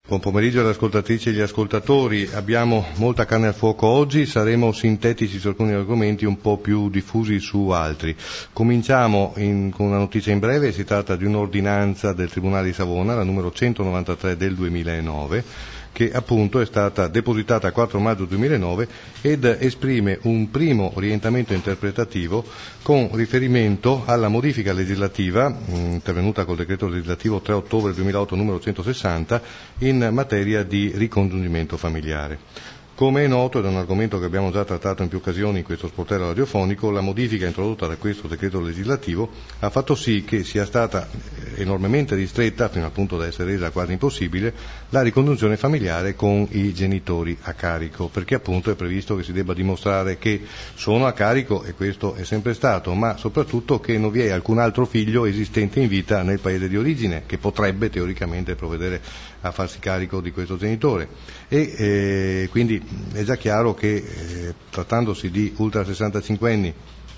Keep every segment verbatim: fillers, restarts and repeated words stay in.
Buon pomeriggio alle ascoltatrici e agli ascoltatori. Abbiamo molta carne al fuoco oggi, saremo sintetici su alcuni argomenti, un po' più diffusi su altri. Cominciamo in, con una notizia in breve. Si tratta di un'ordinanza del Tribunale di Savona, la numero centonovantatré del duemilanove, che appunto è stata depositata il quattro maggio duemilanove ed esprime un primo orientamento interpretativo con riferimento alla modifica legislativa intervenuta col decreto legislativo tre ottobre duemilaotto numero centosessanta in materia di ricongiungimento familiare. Come è noto, ed è un argomento che abbiamo già trattato in più occasioni in questo sportello radiofonico, la modifica introdotta da questo decreto legislativo ha fatto sì che sia stata enormemente ristretta, fino al punto da essere resa quasi impossibile, la ricongiunzione familiare con i genitori a carico, perché appunto è previsto che si debba dimostrare che sono a carico, e questo è sempre stato, ma soprattutto che non vi è alcun altro figlio esistente in vita nel paese di origine, che potrebbe teoricamente provvedere a farsi carico di questo genitore. E eh, quindi è già chiaro che eh, trattandosi di ultra sessantacinquenni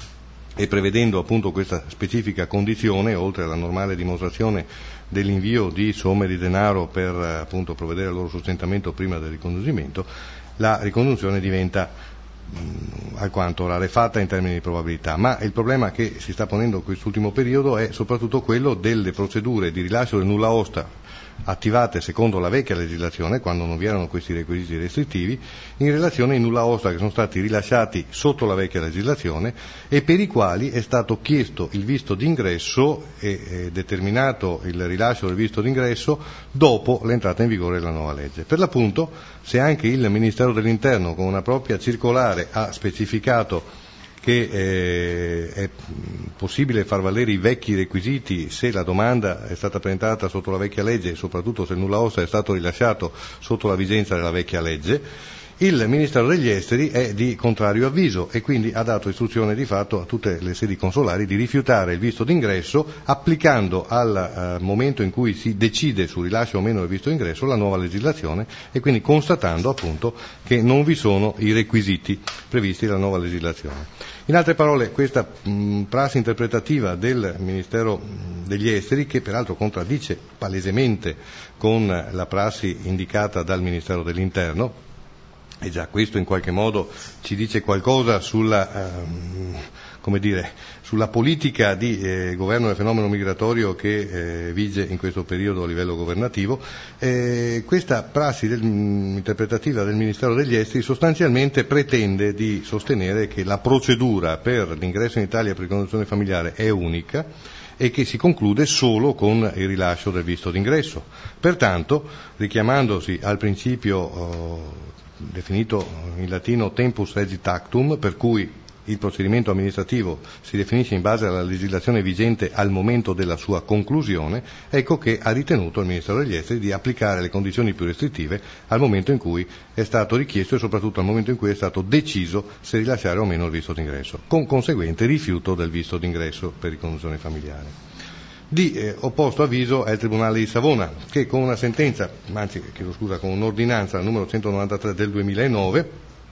e prevedendo appunto questa specifica condizione, oltre alla normale dimostrazione dell'invio di somme di denaro per appunto provvedere al loro sostentamento prima del ricongiungimento, la ricongiunzione diventa mh, alquanto rarefatta in termini di probabilità. Ma il problema che si sta ponendo in quest'ultimo periodo è soprattutto quello delle procedure di rilascio del nulla osta attivate secondo la vecchia legislazione, quando non vi erano questi requisiti restrittivi, in relazione ai nulla osta che sono stati rilasciati sotto la vecchia legislazione e per i quali è stato chiesto il visto d'ingresso e eh, determinato il rilascio del visto d'ingresso dopo l'entrata in vigore della nuova legge. Per l'appunto, se anche il Ministero dell'Interno con una propria circolare ha specificato che eh, è possibile far valere i vecchi requisiti se la domanda è stata presentata sotto la vecchia legge e soprattutto se il nulla osta è stato rilasciato sotto la vigenza della vecchia legge, il Ministero degli Esteri è di contrario avviso e quindi ha dato istruzione di fatto a tutte le sedi consolari di rifiutare il visto d'ingresso, applicando al uh, momento in cui si decide sul rilascio o meno del visto d'ingresso la nuova legislazione e quindi constatando appunto che non vi sono i requisiti previsti dalla nuova legislazione. In altre parole, questa mh, prassi interpretativa del Ministero degli Esteri, che peraltro contraddice palesemente con la prassi indicata dal Ministero dell'Interno, e già questo in qualche modo ci dice qualcosa sulla, ehm, come dire, sulla politica di eh, governo del fenomeno migratorio che eh, vige in questo periodo a livello governativo. Eh, questa prassi del, mh, interpretativa del Ministero degli Esteri sostanzialmente pretende di sostenere che la procedura per l'ingresso in Italia per ricongiunzione familiare è unica e che si conclude solo con il rilascio del visto d'ingresso. Pertanto, richiamandosi al principio oh, definito in latino tempus regit actum, per cui il procedimento amministrativo si definisce in base alla legislazione vigente al momento della sua conclusione, ecco che ha ritenuto il Ministero degli Esteri di applicare le condizioni più restrittive al momento in cui è stato richiesto e soprattutto al momento in cui è stato deciso se rilasciare o meno il visto d'ingresso, con conseguente rifiuto del visto d'ingresso per ricongiunzione familiare. Di eh, opposto avviso è il Tribunale di Savona, che con una sentenza, anzi chiedo scusa, con un'ordinanza numero centonovantatré del duemilanove,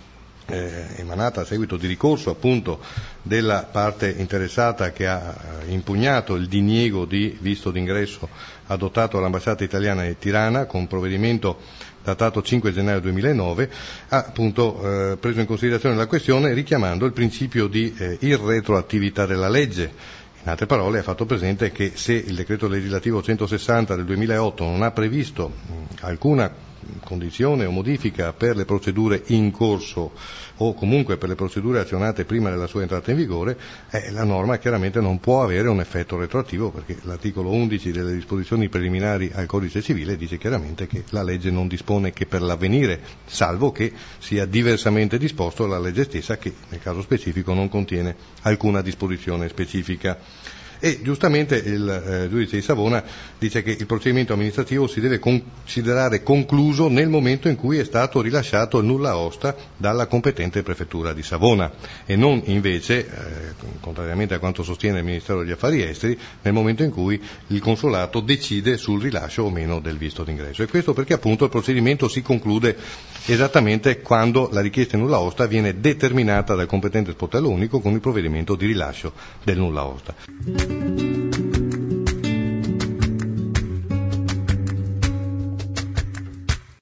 eh, emanata a seguito di ricorso appunto della parte interessata che ha eh, impugnato il diniego di visto d'ingresso adottato dall'ambasciata italiana di Tirana con provvedimento datato cinque gennaio duemilanove, ha appunto eh, preso in considerazione la questione richiamando il principio di eh, irretroattività della legge. In altre parole ha fatto presente che se il decreto legislativo centosessanta del duemilaotto non ha previsto mh, alcuna condizione o modifica per le procedure in corso o comunque per le procedure azionate prima della sua entrata in vigore, eh, la norma chiaramente non può avere un effetto retroattivo, perché l'articolo undici delle disposizioni preliminari al codice civile dice chiaramente che la legge non dispone che per l'avvenire, salvo che sia diversamente disposto dalla legge stessa, che nel caso specifico non contiene alcuna disposizione specifica. E giustamente il eh, giudice di Savona dice che il procedimento amministrativo si deve considerare concluso nel momento in cui è stato rilasciato il nulla osta dalla competente prefettura di Savona e non invece, eh, contrariamente a quanto sostiene il Ministero degli Affari Esteri, nel momento in cui il consolato decide sul rilascio o meno del visto d'ingresso. E questo perché appunto il procedimento si conclude esattamente quando la richiesta di nulla osta viene determinata dal competente sportello unico con il provvedimento di rilascio del nulla osta.